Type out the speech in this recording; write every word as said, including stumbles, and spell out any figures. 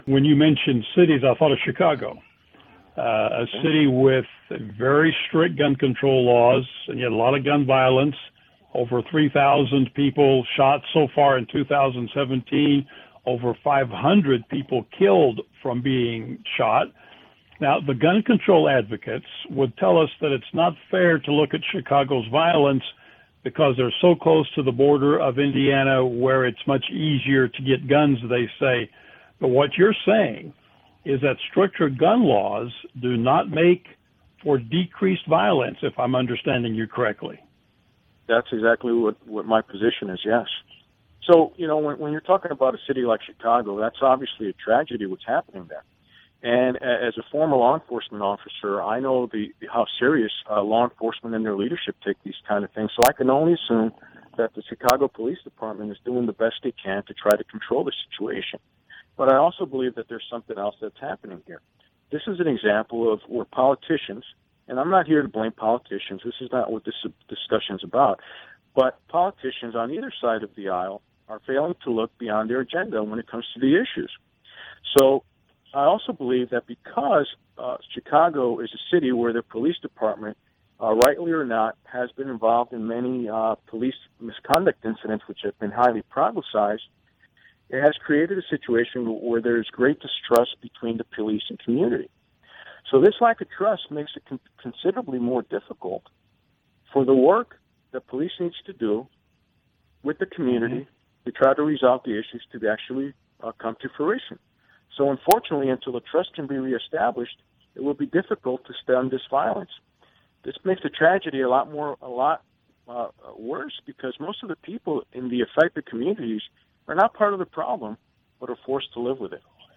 When you mentioned cities, I thought of Chicago, uh, a city with very strict gun control laws, and yet a lot of gun violence. Over three thousand people shot so far in two thousand seventeen, over five hundred people killed from being shot. Now, the gun control advocates would tell us that it's not fair to look at Chicago's violence because they're so close to the border of Indiana where it's much easier to get guns, they say. But what you're saying is that stricter gun laws do not make for decreased violence, if I'm understanding you correctly. That's exactly what, what my position is, yes. So, you know, when, when you're talking about a city like Chicago, that's obviously a tragedy what's happening there. And as a former law enforcement officer, I know the how serious uh, law enforcement and their leadership take these kind of things. So I can only assume that the Chicago Police Department is doing the best they can to try to control the situation. But I also believe that there's something else that's happening here. This is an example of where politicians, and I'm not here to blame politicians, this is not what this discussion is about, but politicians on either side of the aisle are failing to look beyond their agenda when it comes to the issues. So I also believe that because uh, Chicago is a city where the police department, uh, rightly or not, has been involved in many uh, police misconduct incidents which have been highly publicized, it has created a situation where there is great distrust between the police and community. So this lack of trust makes it con- considerably more difficult for the work that police needs to do with the community mm-hmm. to try to resolve the issues to actually uh, come to fruition. So unfortunately, until the trust can be reestablished, it will be difficult to stem this violence. This makes the tragedy a lot more, a lot uh, worse because most of the people in the affected communities are not part of the problem, but are forced to live with it.